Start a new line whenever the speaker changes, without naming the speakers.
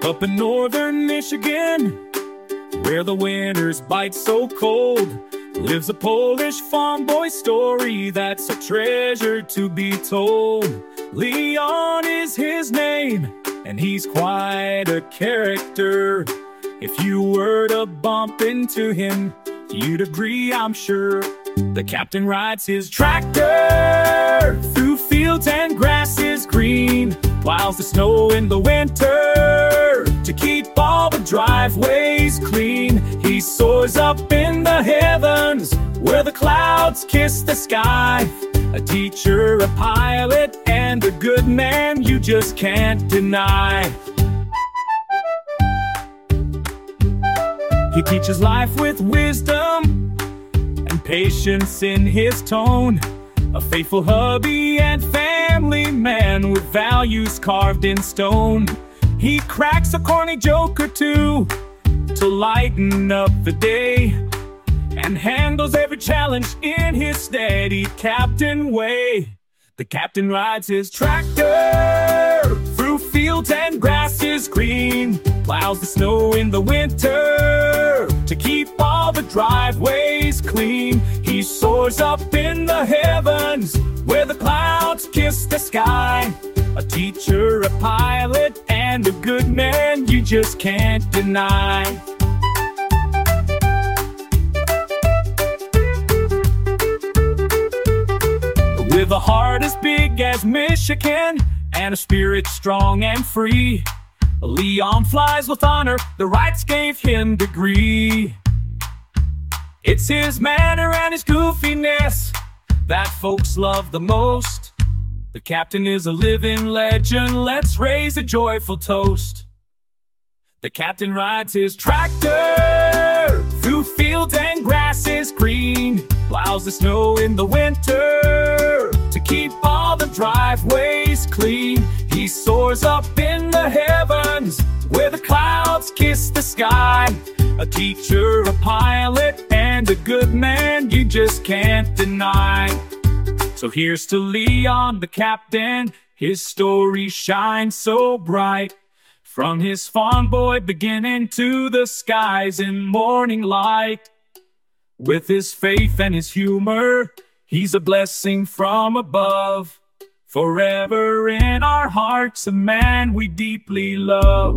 Up in northern Michigan, where the winters bite so cold, lives a Polish farm boy story that's a treasure to be told. Leon is his name, and he's quite a character. If you were to bump into him, you'd agree, I'm sure. The captain rides his tractor through fields and grasses green, plows the snow in the winter to keep all the driveways clean. He soars up in the heavens where the clouds kiss the sky. A teacher, a pilot, and a good man you just can't deny. He teaches life with wisdom and patience in his tone. A faithful hubby and family man with values carved in stone. He cracks a corny joke or two to lighten up the day, and handles every challenge in his steady captain way. The captain rides his tractor through fields and grasses green, plows the snow in the winter to keep all the driveways clean. He soars up in the heavens where the clouds kiss the sky. A teacher, a pilot, and a good man you just can't deny. With a heart as big as Michigan and a spirit strong and free, Leon flies with honor, the Wrights gave him degree. It's his manner and his goofiness that folks love the most. The captain is a living legend, let's raise a joyful toast. The captain rides his tractor through fields and grasses green, plows the snow in the winter to keep all the driveways clean. He soars up in the heavens where the clouds kiss the sky. A teacher, a pilot, and a good man you just can't deny. So here's to Leon the captain, his story shines so bright. From his farm boy beginning to the skies in morning light. With his faith and his humor, he's a blessing from above. Forever in our hearts, a man we deeply love.